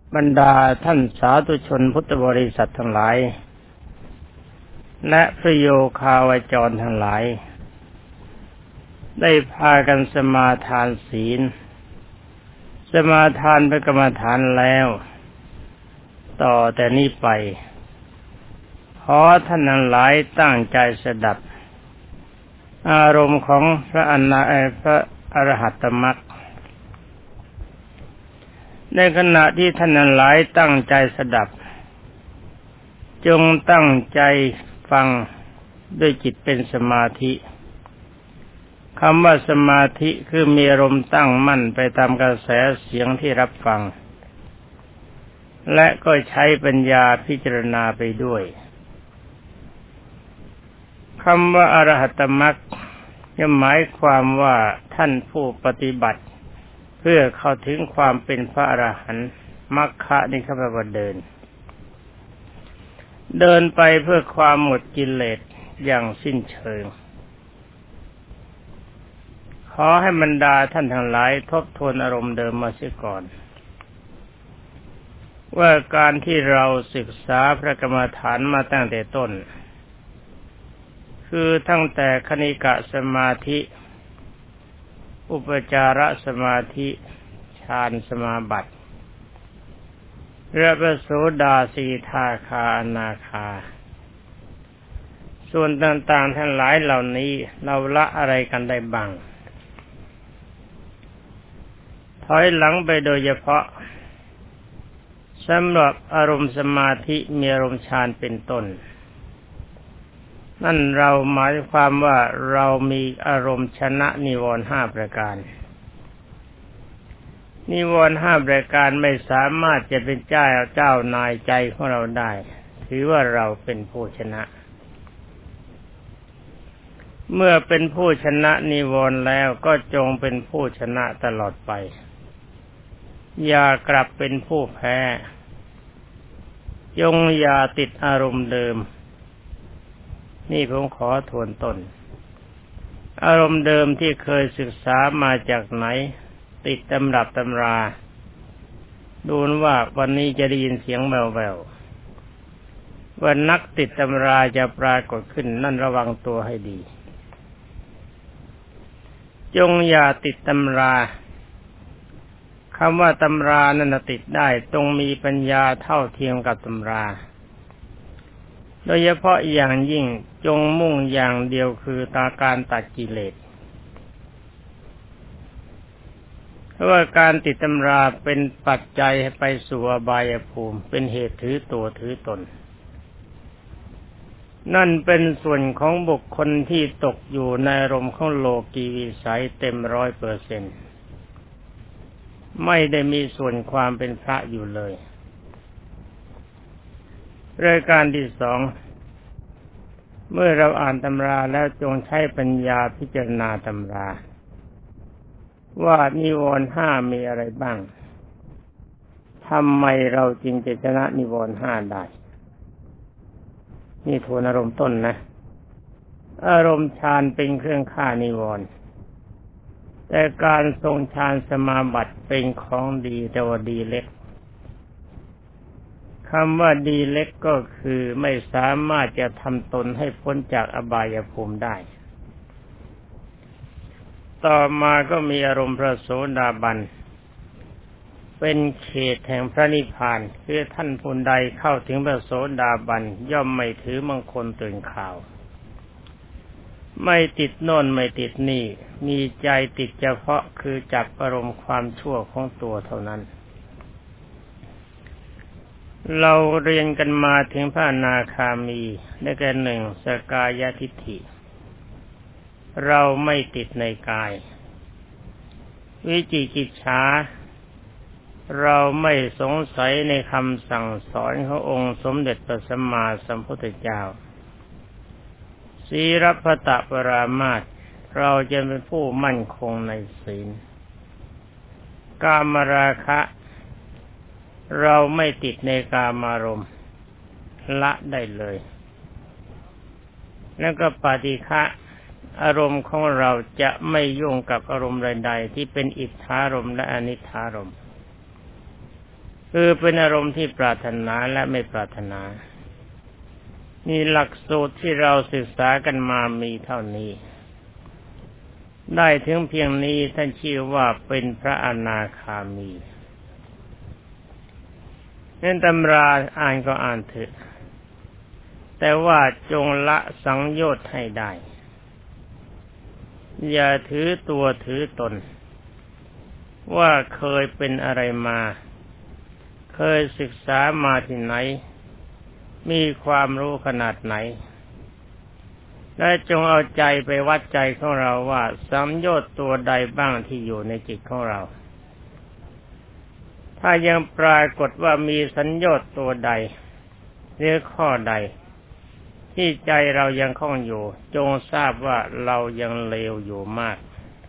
บรรดาท่านสาธุชนพุทธบริษัททั้งหลายและพระโยคาวจรทั้งหลายได้พากันสมาทานศีลสมาทานพระกรรมฐานแล้วต่อแต่นี้ไปขอท่านทั้งหลายตั้งใจสดับอารมณ์ของพระอรหัตตมรรคในขณะที่ท่านทั้งหลายตั้งใจสดับจงตั้งใจฟังด้วยจิตเป็นสมาธิคำว่าสมาธิคือมีอารมณ์ตั้งมั่นไปตามกระแสเสียงที่รับฟังและก็ใช้ปัญญาพิจารณาไปด้วยคำว่าอรหัตตมรรคจะหมายความว่าท่านผู้ปฏิบัติเพื่อเข้าถึงความเป็นพระอรหันต์มรรคนี่เขาแปลว่าเดินไปเพื่อความหมดกิเลสอย่างสิ้นเชิงขอให้บรรดาท่านทั้งหลายทบทวนอารมณ์เดิมมาเสียก่อนว่าการที่เราศึกษาพระกรรมฐานมาตั้งแต่ต้นคือตั้งแต่คณิกะสมาธิอุปจารสมาธิฌานสมาบัติพระโสดาสีทาคาอนาคาส่วนต่างๆทั้งหลายเหล่านี้เราละอะไรกันได้บ้างถอยหลังไปโดยเฉพาะสำหรับอารมณ์สมาธิมีอารมณ์ฌานเป็นต้นนั่นเราหมายความว่าเรามีอารมณ์ชนะนิวรณ์5ประการนิวรณ์5ประการไม่สามารถจะเป็นเจ้านายใจของเราได้ถือว่าเราเป็นผู้ชนะเมื่อเป็นผู้ชนะนิวรณ์แล้วก็จงเป็นผู้ชนะตลอดไปอย่ากลับเป็นผู้แพ้จงอย่าติดอารมณ์เดิมนี่ผมขอทวนต้นอารมณ์เดิมที่เคยศึกษามาจากไหนติดตำรับตำราดูว่าวันนี้จะได้ยินเสียงแว่วๆว่านักติดตำราจะปรากฏขึ้นนั่นระวังตัวให้ดีจงอย่าติดตำราคำว่าตำรานั้นติดได้ต้องมีปัญญาเท่าเทียมกับตำราโดยเฉพาะอย่างยิ่งจงมุ่งอย่างเดียวคือการตัดกิเลสเพราะว่าการติดตำราเป็นปัจจัยให้ไปสู่อบายภูมิเป็นเหตุถือตัวถือตนนั่นเป็นส่วนของบุคคลที่ตกอยู่ในอารมณ์ของโลกีวิสัยเต็ม 100%ไม่ได้มีส่วนความเป็นพระอยู่เลยรายการที่สองเมื่อเราอ่านตำราแล้วจงใช้ปัญญาพิจารณาตำราว่านิวรณ์5มีอะไรบ้างทำไมเราจึงจะชนะนิวรณ์5ได้นี่ทวนอารมณ์ต้นนะอารมณ์ฌานเป็นเครื่องฆ่านิวรณ์แต่การทรงฌานสมาบัติเป็นของดีแต่ว่าดีเล็กคำว่าดีเล็กก็คือไม่สามารถจะทำตนให้พ้นจากอบายภูมิได้ต่อมาก็มีอารมณ์พระโสดาบันเป็นเขตแห่งพระนิพพานคือท่านผู้ใดเข้าถึงพระโสดาบันย่อมไม่ถือมงคลตื่นข่าวไม่ติดโน่นไม่ติดนี่มีใจติดเฉพาะคือจับอารมณ์ความชั่วของตัวเท่านั้นเราเรียนกันมาถึงพระอนาคามีได้แก่1สกายทิฏฐิเราไม่ติดในกายวิจิกิจฉาเราไม่สงสัยในคำสั่งสอนขององค์สมเด็จพระสัมมาสัมพุทธเจ้าสีรพัตตปรามาสเราจะเป็นผู้มั่นคงในศีลกามราคะเราไม่ติดในกามารมณ์ละได้เลยแล้วก็ปฏิฆะอารมณ์ของเราจะไม่ยุ่งกับอารมณ์ใดๆที่เป็นอิทธารมณ์และอนิทธารมณ์คือเป็นอารมณ์ที่ปรารถนาและไม่ปรารถนานี่หลักสูตรที่เราศึกษากันมามีเท่านี้ได้ถึงเพียงนี้ท่านชื่อว่าเป็นพระอนาคามีเน้นตำราอ่านก็อ่านเถอะแต่ว่าจงละสังโยชน์ให้ได้อย่าถือตัวถือตนว่าเคยเป็นอะไรมาเคยศึกษามาที่ไหนมีความรู้ขนาดไหนและจงเอาใจไปวัดใจของเราว่าสังโยชน์ตัวใดบ้างที่อยู่ในจิตของเราถ้ายังปรากฏว่ามีสัญญาตัวใดหรือข้อใดที่ใจเรายังคล้องอยู่จงทราบว่าเรายังเลวอยู่มาก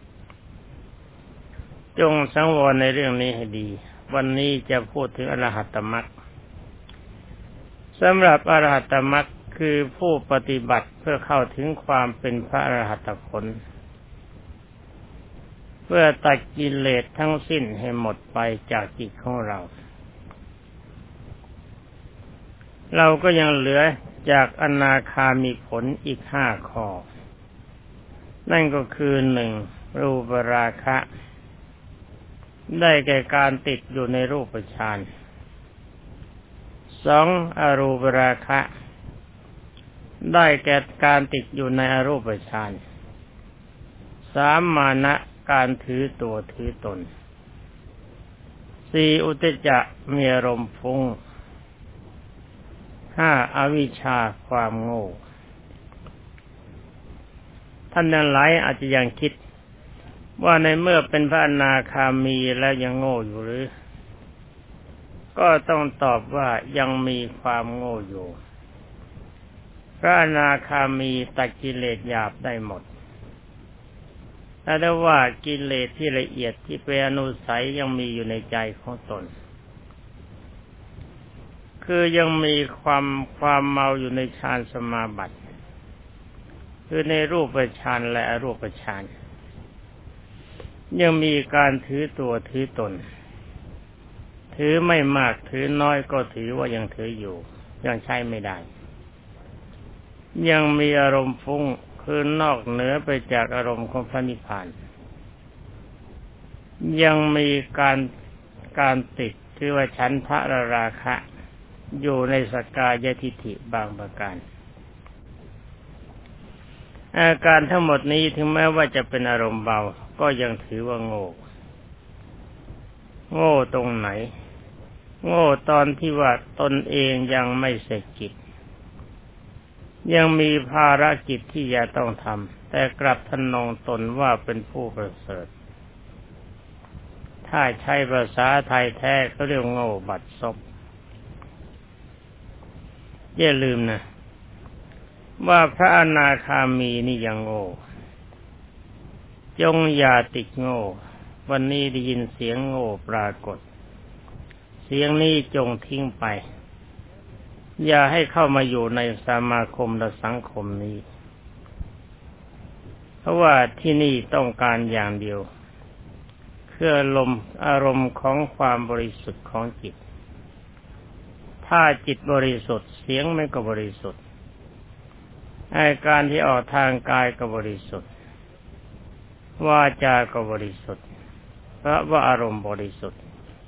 จงสังวรในเรื่องนี้ให้ดีวันนี้จะพูดถึงอรหัตตมรรคสำหรับอรหัตตมรรคคือผู้ปฏิบัติเพื่อเข้าถึงความเป็นพระอรหัตผลเพื่อตัดกิเลสทั้งสิ้นให้หมดไปจากจิตของเราเราก็ยังเหลือจากอนาคามีผลอีก5 ข้อนั่นก็คือ1รูปราคะได้แก่การติดอยู่ในรูปฌาน2อรูปราคะได้แก่การติดอยู่ในอรูปฌาน3มานะการถือตัวถือตน4อุทธัจจะมีอารมณ์ฟุ้ง5อวิชชาความโง่ท่านทั้งหลายอาจจะยังคิดว่าในเมื่อเป็นพระอนาคามีแล้วยังโง่อยู่หรือก็ต้องตอบว่ายังมีความโง่อยู่พระอนาคามีตัดกิเลสหยาบได้หมดแต่ได้ว่ากิเลสที่ละเอียดที่เป็นอนุสัยยังมีอยู่ในใจของตนคือยังมีความเมาอยู่ในฌานสมาบัติคือในรูปฌานและอรูปฌานยังมีการถือตัวถือตนถือไม่มากถือน้อยก็ถือว่ายังถืออยู่ยังใช้ไม่ได้ยังมีอารมณ์ฟุ้งคือนอกเหนือไปจากอารมณ์ของพระนิพพานยังมีการติดคือว่าฉันทะราคะอยู่ในสกายทิฏฐิบางประการอาการทั้งหมดนี้ถึงแม้ว่าจะเป็นอารมณ์เบาก็ยังถือว่าโง่ตรงไหนโง่ตอนที่ว่าตนเองยังไม่เสร็จกิจยังมีภารกิจที่จะต้องทำแต่กลับทำนองตนว่าเป็นผู้ประเสริฐถ้าใช้ภาษาไทยแท้เขาเรียกโง่บัดซบอย่าลืมนะว่าพระอนาคามีนี่ยังโง่จงอย่าติดโง่วันนี้ได้ยินเสียงโง่ปรากฏเสียงนี้จงทิ้งไปอย่าให้เข้ามาอยู่ในสมาคมและสังคมนี้เพราะว่าที่นี่ต้องการอย่างเดียวคืออารมณ์ของความบริสุทธิ์ของจิตถ้าจิตบริสุทธิ์เสียงไม่ก็บริสุทธิ์อาการที่ออกทางกายก็บริสุทธิ์วาจาก็บริสุทธิ์เพราะว่าอารมณ์บริสุทธิ์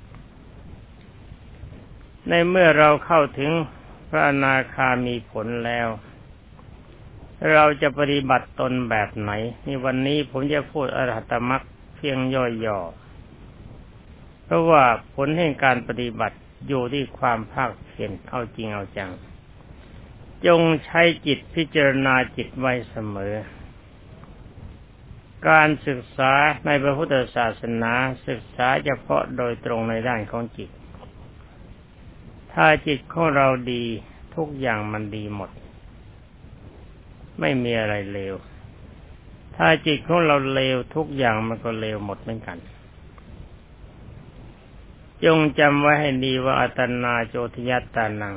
ในเมื่อเราเข้าถึงพระอนาคามีผลแล้วเราจะปฏิบัติตนแบบไหนนี่วันนี้ผมจะพูดอรหัตมรรคเพียงย่อๆเพราะว่าผลแห่งการปฏิบัติอยู่ที่ความภาคเพียรเอาจริงเอาจังจงใช้จิตพิจารณาจิตไว้เสมอการศึกษาในพระพุทธศาสนาศึกษาเฉพาะโดยตรงในด้านของจิตถ้าจิตของเราดีทุกอย่างมันดีหมดไม่มีอะไรเลวถ้าจิตของเราเลวทุกอย่างมันก็เลวหมดเหมือนกันจงจำไว้ให้ดีว่าอัตนาโจทยัตตานัง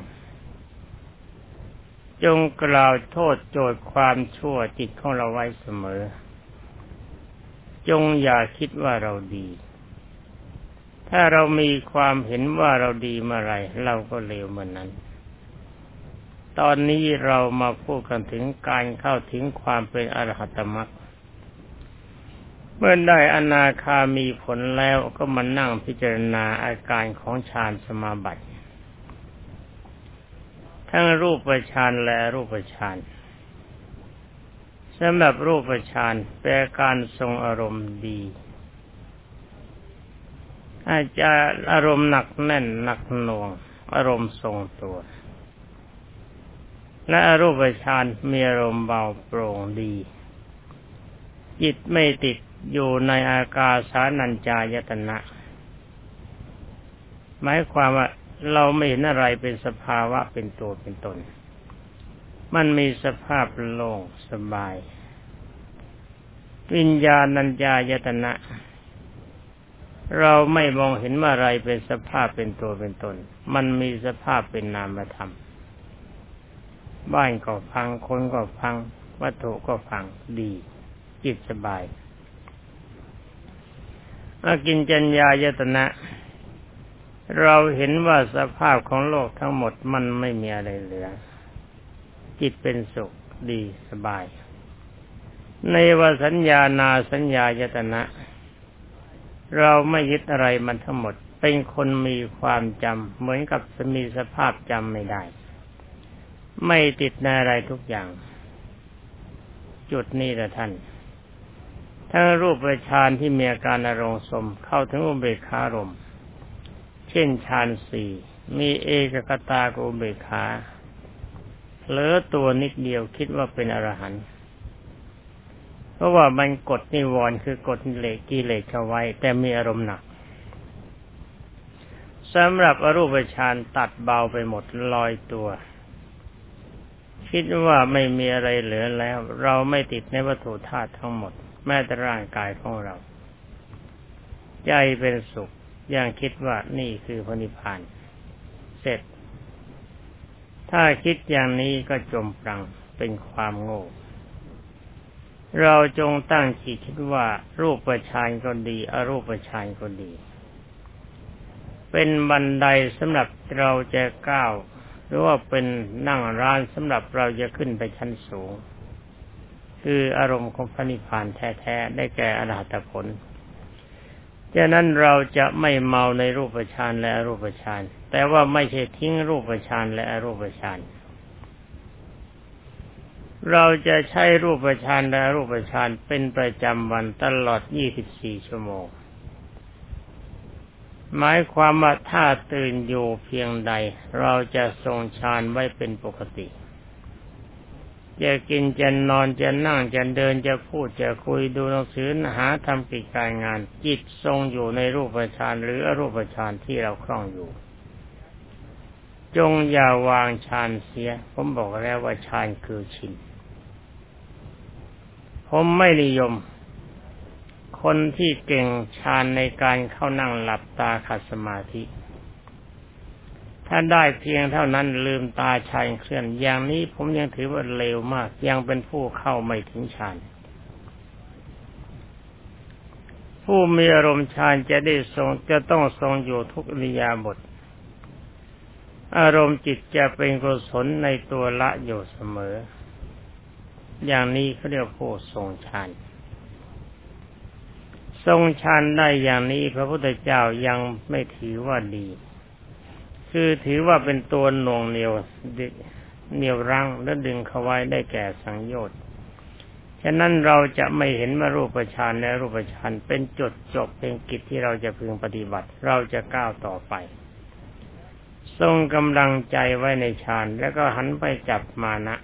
จงกล่าวโทษโจทย์ความชั่วจิตของเราไว้เสมอจงอย่าคิดว่าเราดีถ้าเรามีความเห็นว่าเราดีเมื่อไรเราก็เลวเมื่อนั้นตอนนี้เรามาพูดกันถึงการเข้าถึงความเป็นอรหัตมรรคเมื่อได้อนาคามีผลแล้วก็มานั่งพิจารณาอาการของฌานสมาบัติทั้งรูปฌานและอรูปฌานสำหรับรูปฌานแปลการทรงอารมณ์ดีอาจจะอารมณ์หนักแน่นหนักหน่วงอารมณ์ทรงตัวและอรูปฌานมีอารมณ์เบาโปร่งดีจิตไม่ติดอยู่ในอากาสานัญจายตนะหมายความว่าเราไม่เห็นอะไรเป็นสภาวะเป็นตัวเป็นตนมันมีสภาพโล่งสบายวิญญาณัญญายตนะเราไม่มองเห็นว่าอะไรเป็นสภาพเป็นตัวเป็นตนมันมีสภาพเป็นนามธรรมบ้านก็พังคนก็พังวัตถุก็พังดีจิตสบายอากิญจัญญายตนะเราเห็นว่าสภาพของโลกทั้งหมดมันไม่มีอะไรเหลือจิตเป็นสุขดีสบายในวสัญญานาสัญญายตนะเราไม่ยึดอะไรมันทั้งหมดเป็นคนมีความจำเหมือนกับมีสภาพจำไม่ได้ไม่ติดในอะไรทุกอย่างจุดนี้แหละท่านทั้งรูปฌานที่มีอาการอารมณ์สมเข้าถึงอุเบกขารมณ์เช่นฌานสี่มีเอกคตากับอุเบกขาเหลือตัวนิดเดียวคิดว่าเป็นอรหันต์เพราะว่ามันกดนิวรณ์คือกดกิเลสเข้าไว้แต่มีอารมณ์หนักสำหรับอรูปฌานตัดเบาไปหมดลอยตัวคิดว่าไม่มีอะไรเหลือแล้วเราไม่ติดในวัตถุธาตุทั้งหมดแม้แต่ร่างกายของเราใจเป็นสุขอย่างคิดว่านี่คือพระนิพพานเสร็จถ้าคิดอย่างนี้ก็จมปลังเป็นความโง่เราจงตั้งจิตคิดว่ารูปฌานก็ดีอรูปฌานก็ดีเป็นบันไดสำหรับเราจะก้าวหรือว่าเป็นนั่งร้านสำหรับเราจะขึ้นไปชั้นสูงคืออารมณ์ของพระนิพพานแท้ๆได้แก่อรหัตผลฉะนั้นเราจะไม่เมาในรูปฌานและอรูปฌานแต่ว่าไม่ใช่ทิ้งรูปฌานและอรูปฌานเราจะใช้รูปฌานและอรูปฌานเป็นประจำวันตลอด24ชั่วโมงหมายความว่าถ้าตื่นอยู่เพียงใดเราจะทรงฌานไว้เป็นปกติจะกินจะนอนจะนั่งจะเดินจะพูดจะคุยดูหนังสือหาทำกิจการงานจิตทรงอยู่ในรูปฌานหรืออรูปฌานที่เราคล่องอยู่จงอย่าวางฌานเสียผมบอกแล้วว่าฌานคือชินผมไม่นิยมคนที่เก่งฌานในการเข้านั่งหลับตาขัดสมาธิถ้าได้เพียงเท่านั้นลืมตาฌานเคลื่อนอย่างนี้ผมยังถือว่าเลวมากยังเป็นผู้เข้าไม่ถึงฌานผู้มีอารมณ์ฌานจะต้องทรงอยู่ทุกอิริยาบถอารมณ์จิตจะเป็นกุศลในตัวละอยู่เสมออย่างนี้เขาเรียกผู้ทรงฌานทรงฌานได้อย่างนี้พระพุทธเจ้ายังไม่ถือว่าดีคือถือว่าเป็นตัวหน่วงเหนี่ยวรั้งและดึงเขาไว้ได้แก่สังโยชน์ฉะนั้นเราจะไม่เห็นว่ารูปฌานและอรูปฌานเป็นจุดจบเป็นกิจที่เราจะพึงปฏิบัติเราจะก้าวต่อไปทรงกำลังใจไว้ในฌานแล้วก็หันไปจับมานะ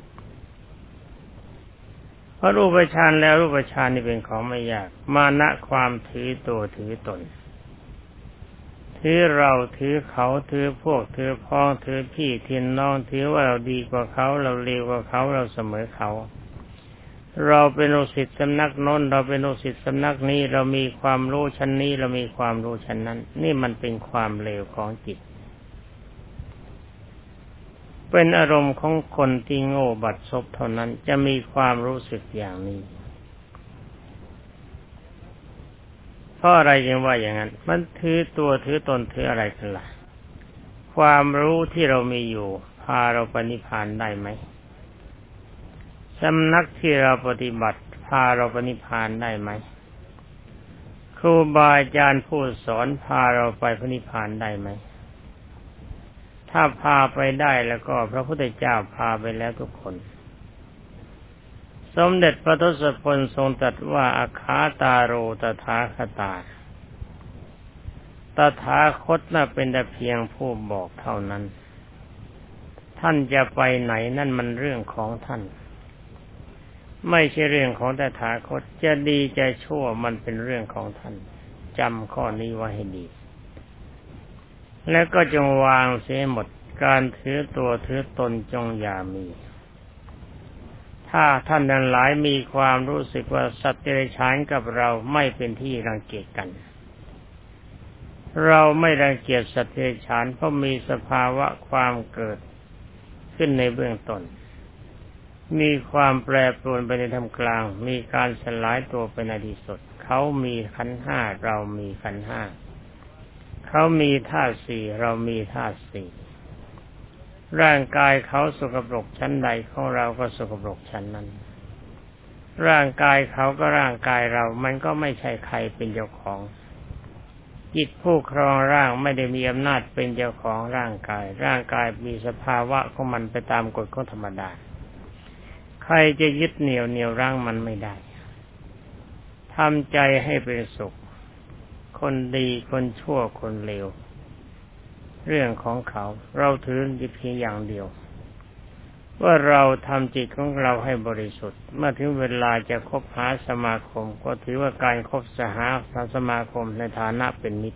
เพราะรูปฌานและอรูปฌานนี่เป็นของไม่ยากมานะความถือตัวถือตนถือเราถือเขาถือพวกถือพ้องถือพี่ถือน้องถือว่าเราดีกว่าเขาเราเลวกว่าเขาเราเสมอเขาเราเป็นลูกศิษย์สำนักโน้นเราเป็นลูกศิษย์สำนักนี้เรามีความรู้ชั้นนี้เรามีความรู้ชั้นนั้นนี่มันเป็นความเลวของจิตเป็นอารมณ์ของคนที่โง่บัดซบเท่านั้นจะมีความรู้สึกอย่างนี้ราะอะไรยังว่าอย่างนั้นมันถือตัวถือตนถืออะไรกันล่ะความรู้ที่เรามีอยู่พาเราไปนิพพานได้ไหมสำนักที่เราปฏิบัติพาเราไปนิพพานได้ไหมครูบาอาจารย์ผู้สอนพาเราไปนิพพานได้ไหมถ้าพาไปได้แล้วก็พระพุทธเจ้าพาไปแล้วทุกคนสมเด็จพระทศพลทรงตรัสว่าอาคาตาโรตถาคตาตถาคตน่ะเป็นแต่เพียงผู้บอกเท่านั้นท่านจะไปไหนนั่นมันเรื่องของท่านไม่ใช่เรื่องของตถาคตจะดีจะชั่วมันเป็นเรื่องของท่านจำข้อนี้ไว้ให้ดีแล้วก็จงวางเสียหมดการถือตัวถือตนจงอย่ามีถ้าท่านทั้งหลายมีความรู้สึกว่าสัตว์เดรัจฉานกับเราไม่เป็นที่รังเกียจกันเราไม่รังเกียจสัตว์เดรัจฉานเพราะมีสภาวะความเกิดขึ้นในเบื้องต้นมีความแปรปรวนไปในท่ามกลางมีการสลายตัวไปในที่สุดเขามีขันธ์ห้าเรามีขันธ์ห้าเขามีธาตุสี่เรามีธาตุสี่ร่างกายเขาสกปรกชั้นใดของเราก็สกปรกชั้นนั้นร่างกายเขาก็ร่างกายเรามันก็ไม่ใช่ใครเป็นเจ้าของจิตผู้ครองร่างไม่ได้มีอำนาจเป็นเจ้าของร่างกายร่างกายมีสภาวะของมันไปตามกฎของธรรมดาใครจะยึดเหนี่ยวรั้งมันไม่ได้ทำใจให้เป็นสุขคนดีคนชั่วคนเลวเรื่องของเขาเราถือเพียงอย่างเดียวว่าเราทำจิตของเราให้บริสุทธิ์เมื่อถึงเวลาจะคบหาสมาคมก็ถือว่าการคบสมาคมในฐานะเป็นมิตร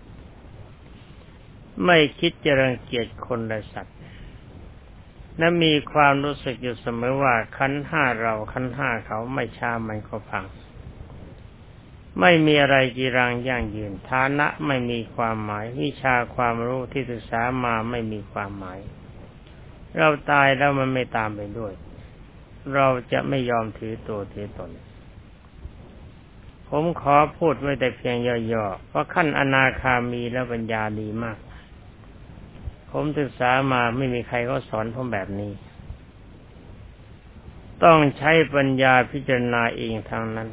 ไม่คิดจะรังเกียจคนและสัตว์และมีความรู้สึกอยู่เสมอว่าขันธ์ห้าเราขันธ์ห้าเขาไม่ช้ามันก็พังไม่มีอะไรจีรังยั่งยืนฐานะไม่มีความหมายวิชาความรู้ที่ศึกษามาไม่มีความหมายเราตายแล้วมันไม่ตามไปด้วยเราจะไม่ยอมถือตัวถือตนผมขอพูดไว้แต่เพียงย่อๆเพราะขั้นอนาคามีแล้วปัญญาดีมากผมศึกษามาไม่มีใครเขาสอนผมแบบนี้ต้องใช้ปัญญาพิจารณาเองทางนั้น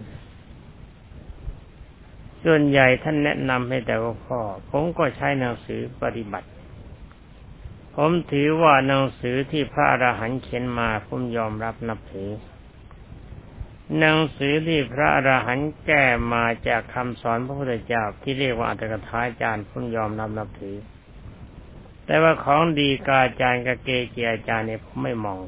ส่วนใหญ่ท่านแนะนำให้แต่ว่าพ่อผมก็ใช้หนังสือปฏิบัติผมถือว่าหนังสือที่พระอรหันต์เขียนมาผมยอมรับนับถือหนังสือที่พระอรหันต์แก้มาจากคำสอนพระพุทธเจ้าที่เรียกว่าอัตถกถาจารย์ผมยอมนับถือแต่ว่าของดีกาจารย์กับเกจิอาจารย์เนี่ยผมไม่มอง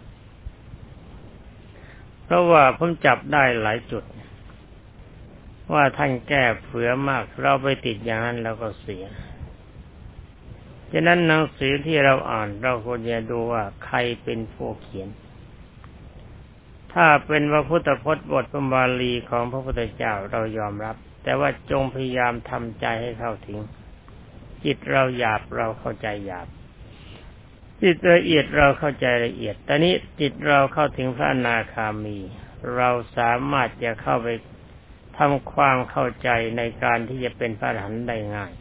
เพราะว่าผมจับได้หลายจุดว่าท่านแก้เฟื่อมากเราไปติดอย่างนั้นเราก็เสียฉะนั้นหนังสือที่เราอ่านเราควรจะดูว่าใครเป็นผู้เขียนถ้าเป็นพระพุทธพจน์บทบาลีของพระพุทธเจ้าเรายอมรับแต่ว่าจงพยายามทำใจให้เข้าถึงจิตเราหยาบเราเข้าใจหยาบจิตละเอียดเราเข้าใจละเอียดแต่นี้จิตเราเข้าถึงพระอนาคามีเราสามารถจะเข้าไปทำความเข้าใจในการที่จะเป็นพระอรหันต์ได้ง่าย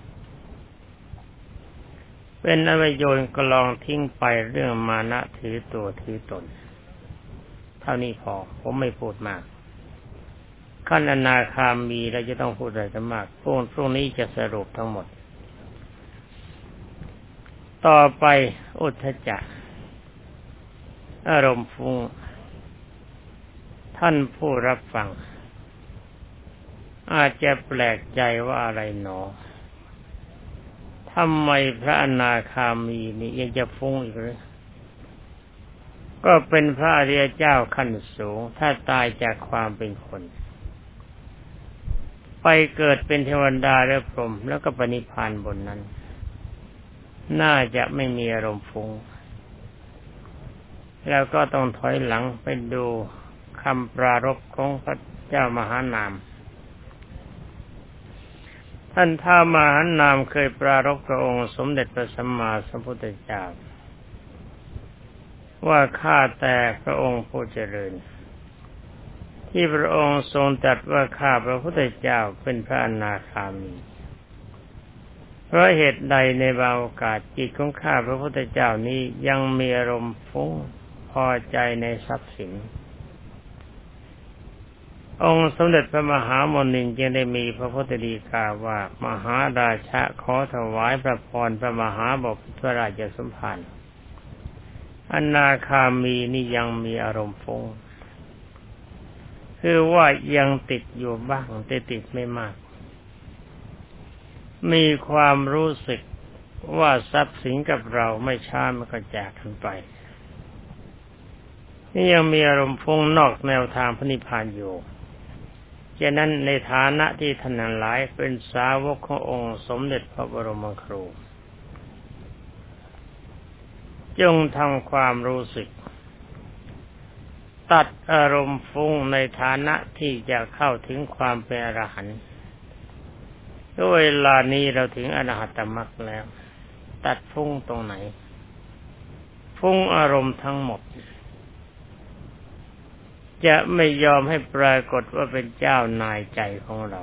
เป็นอวิโยนกลองทิ้งไปเรื่องมานะถือตัวถือตนเท่านี้พอผมไม่พูดมากขั้นอนาคามีเราจะต้องพูดอะไรกันมากพรุ่งนี้จะสรุปทั้งหมดต่อไปอุทธัจจะอารมณ์ฟุ้งท่านผู้รับฟังอาจจะแปลกใจว่าอะไรหนอทำไมพระอนาคามีนี่ยังจะฟุ้งอีกหรือก็เป็นพระอริยเจ้าขั้นสูงถ้าตายจากความเป็นคนไปเกิดเป็นเทวดาหรือพรหมแล้วก็ปณิพพานบนนั้นน่าจะไม่มีอารมณ์ฟุ้งแล้วก็ต้องถอยหลังไปดูคำปรารภของพระเจ้ามหานามท่านท้าวมหานามเคยปรารภพระองค์สมเด็จพระสัมมาสัมพุทธเจ้าว่าข้าแต่พระองค์ผู้เจริญที่พระองค์ทรงตรัสว่าข้าพระพุทธเจ้าเป็นพระอนาคามีเพราะเหตุใดในบางโอกาสจิตของข้าพระพุทธเจ้านี้ยังมีอารมณ์ฟุ้งพอใจในทรัพย์สินองค์สมเด็จพระมหาโมนินทร์จึงได้มีพระพุทธฎีกาว่ามหาราชะขอถวายพระพรพระมหาบพิตรราชสมภารอนาคามีนี่ยังมีอารมณ์ฟุ้งคือว่ายังติดอยู่บ้างแต่ติดไม่มากมีความรู้สึกว่าทรัพย์สินกับเราไม่ช้ามันก็จากกันไปนี่ยังมีอารมณ์ฟุ้งนอกแนวทางพระนิพพานอยู่ฉะนั้นในฐานะที่ท่านทั้งหลายเป็นสาวกขององค์สมเด็จพระบรมครูจงทำความรู้สึกตัดอารมณ์ฟุ้งในฐานะที่จะเข้าถึงความเป็นอรหันต์ด้วยเวลานี้เราถึงอรหัตตมรรคแล้วตัดฟุ้งตรงไหนฟุ้งอารมณ์ทั้งหมดจะไม่ยอมให้ปรากฏว่าเป็นเจ้านายใจของเรา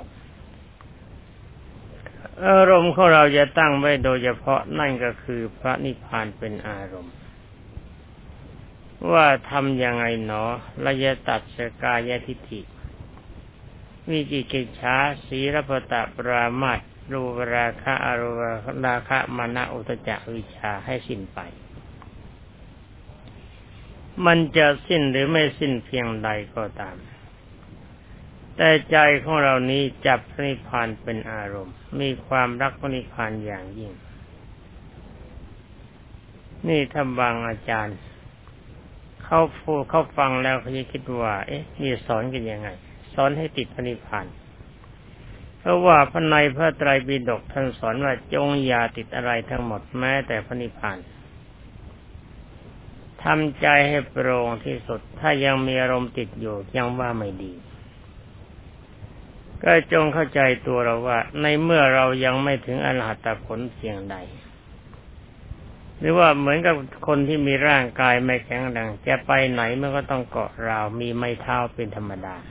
อารมณ์ของเราจะตั้งไว้โดยเฉพาะนั่นก็คือพระนิพพานเป็นอารมณ์ว่าทำยังไงหนอเราจะตัดสกายทิฏฐิวิจิกิจฉาสีรพตปรามาสรูปราคะอรูปราคะมานะอุทธัจจะวิชชาให้สิ้นไปมันจะสิ้นหรือไม่สิ้นเพียงใดก็ตามแต่ใจของเรานี้จับพระนิพพานเป็นอารมณ์มีความรักพระนิพพานอย่างยิ่งนี่ถ้าบางอาจารย์เขาฟังแล้วเขาจะคิดว่านี่สอนกันยังไงสอนให้ติดพระนิพพานเพราะว่าพระในพระไตรปิฎกท่านสอนว่าจงอย่าติดอะไรทั้งหมดแม้แต่พระนิพพานทำใจให้โปร่งที่สุดถ้ายังมีอารมณ์ติดอยู่ยังว่าไม่ดีก็จงเข้าใจตัวเราว่าในเมื่อเรายังไม่ถึงอรหัตผลเพียงใดหรือว่าเหมือนกับคนที่มีร่างกายไม่แข็งแรงจะไปไหนมันก็ต้องเกาะราวมีไม้เท้าเป็นธรรมดา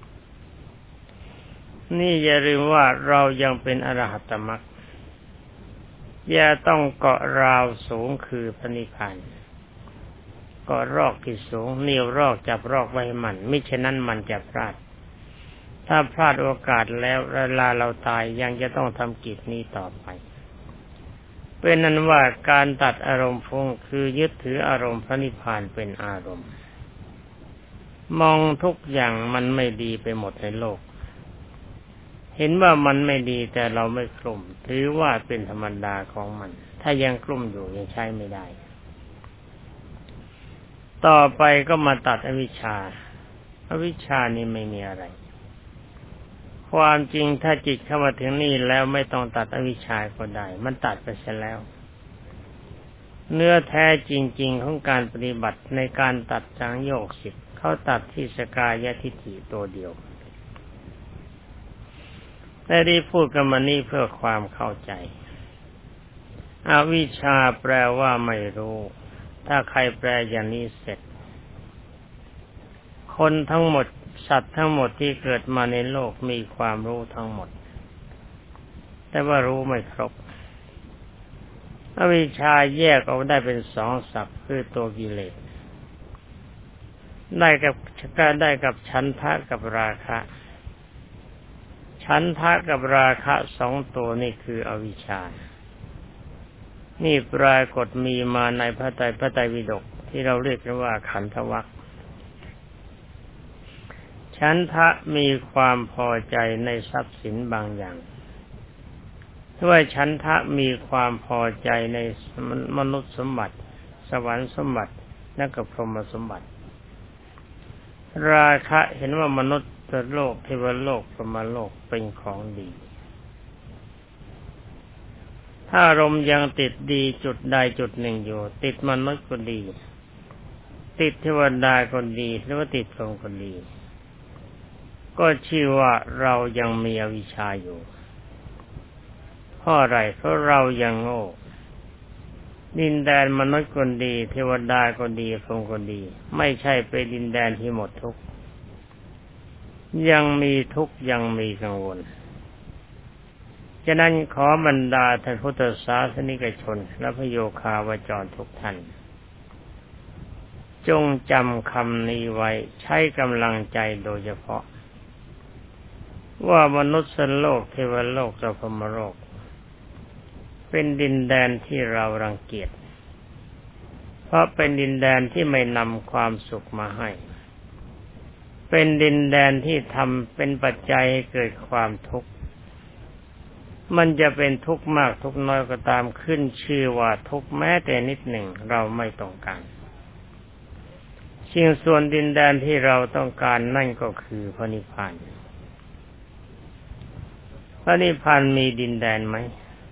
นี่อย่าลืมว่าเรายังเป็นอรหัตมรรคอย่าต้องเกาะราวสูงคือพระนิพพานเกาะรอกที่สูงเหนี่ยวรอกจับรอกไว้มันมิฉะนั้นมันจะพลาดถ้าพลาดโอกาสแล้วเวลาเราตายยังจะต้องทำกิจนี้ต่อไปเป็นนั้นว่าการตัดอารมณ์ฟุ้งคือยึดถืออารมณ์พระนิพพานเป็นอารมณ์มองทุกอย่างมันไม่ดีไปหมดในโลกเห็นว่ามันไม่ดีแต่เราไม่กลุ่มถือว่าเป็นธรรมดาของมันถ้ายังกลุ่มอยู่ยังใช้ไม่ได้ต่อไปก็มาตัดอวิชชาอวิชชานี่ไม่มีอะไรความจริงถ้าจิตเข้ามาถึงนี่แล้วไม่ต้องตัดอวิชชาก็ได้มันตัดไปเสียแล้วเนื้อแท้จริงๆของการปฏิบัติในการตัดสังโยชน์10เขาตัดที่สกายทิฏฐิตัวเดียวแต่ที่พูดกันมานี่เพื่อความเข้าใจอวิชชาแปลว่าไม่รู้ถ้าใครแปลอย่างนี้เสร็จคนทั้งหมดสัตว์ทั้งหมดที่เกิดมาในโลกมีความรู้ทั้งหมดแต่ว่ารู้ไม่ครบอวิชชาแยกออกได้เป็น2ศัพท์คือตัวกิเลสได้กับฉันทะกับราคะฉันทะกับราคะ2ตัวนี่คืออวิชชานี่ปรากฏมีมาในพระไตรปิฎกที่เราเรียกกันว่าขันธวรรคฉันทะมีความพอใจในทรัพย์สินบางอย่างด้วยฉันทะมีความพอใจในมนุษย์สมบัติสวรรค์สมบัติและก็พรหมสมบัติราคะเห็นว่ามนุษย์โลกเทวโลกพรหมโลกเป็นของดีถ้าอารมณ์ยังติดดีจุดใดจุดหนึ่งอยู่ติดมนุษย์ก็ดีติดเทวดาก็ดีหรือว่าติดพรหมก็ดีก็ชื่อว่าเรายังมีอวิชชาอยู่เพราะอะไรเพราะเรายังโง่ดินแดนมนุษย์ก็ดีเทวดาก็ดีพรหมก็ดีไม่ใช่เป็นดินแดนที่หมดทุกข์ยังมีทุกข์ยังมีกังวลฉะนั้นขอบรรดาท่านพุทธศาสนิกชนและพระโยคาวจรทุกท่านจงจำคำนี้ไว้ใช้กำลังใจโดยเฉพาะว่ามนุษย์โลกเทวโลกและพรหมโลกเป็นดินแดนที่เรารังเกียจเพราะเป็นดินแดนที่ไม่นำความสุขมาให้เป็นดินแดนที่ทำเป็นปัจจัยให้เกิดความทุกข์มันจะเป็นทุกข์มากทุกข์น้อยก็ตามขึ้นชื่อว่าทุกข์แม้แต่นิดหนึ่งเราไม่ต้องการสิ่งส่วนดินแดนที่เราต้องการนั่นก็คือพระนิพพานพระนิพพานมีดินแดนไหม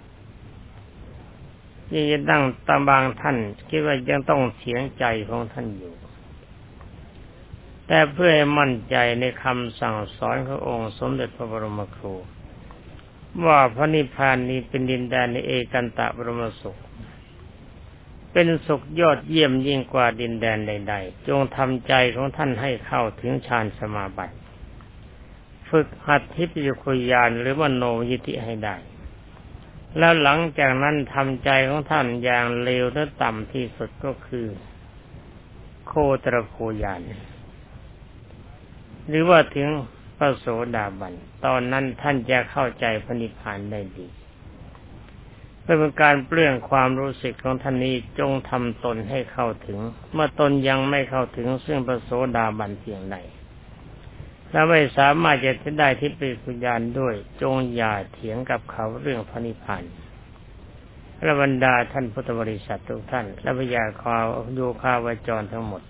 ที่จะตั้งตามบางท่านคิดว่ายังต้องเถียงใจของท่านอยู่แต่เพื่อให้มั่นใจในคำสั่งสอนขององค์สมเด็จพระบรมครูว่าพระนิพพานนี้เป็นดินแดนในเอกันตะบรมสุขเป็นสุขยอดเยี่ยมยิ่งกว่าดินแดนใดๆจงทำใจของท่านให้เข้าถึงฌานสมาบัติฝึกหัดทิพยคุยานหรือมโนยิธิให้ได้แล้วหลังจากนั้นทำใจของท่านอย่างเลวและต่ำที่สุดก็คือโคตรภูญาณหรือว่าถึงพระโสดาบันตอนนั้นท่านจะเข้าใจพระนิพพานได้ดีเพื่อเป็นการเปลื้องความรู้สึกของท่านนี้จงทำตนให้เข้าถึงเมื่อตนยังไม่เข้าถึงซึ่งพระโสดาบันเพียงใดและไม่สามารถจะได้ทิพยคุญาณด้วยจงอย่าเถียงกับเขาเรื่องพระนิพพานและบรรดาท่านพุทธบริษัททุกท่านและพญาคาวโยคาวจรทั้งหมด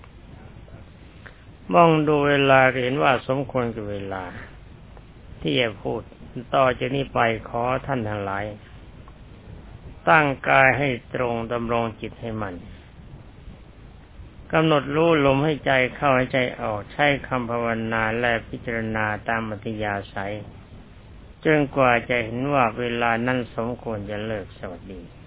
มองดูเวลาเห็นว่าสมควรกับเวลาที่จะพูดต่อจากนี้ไปขอท่านทั้งหลายตั้งกายให้ตรงดำรงจิตให้มั่นกำหนดรู้ลมให้ใจเข้าให้ใจออกใช้คำภาวนาและพิจารณาตามอัธยาศัยจนกว่าจะเห็นว่าเวลานั้นสมควรจะเลิกสวัสดี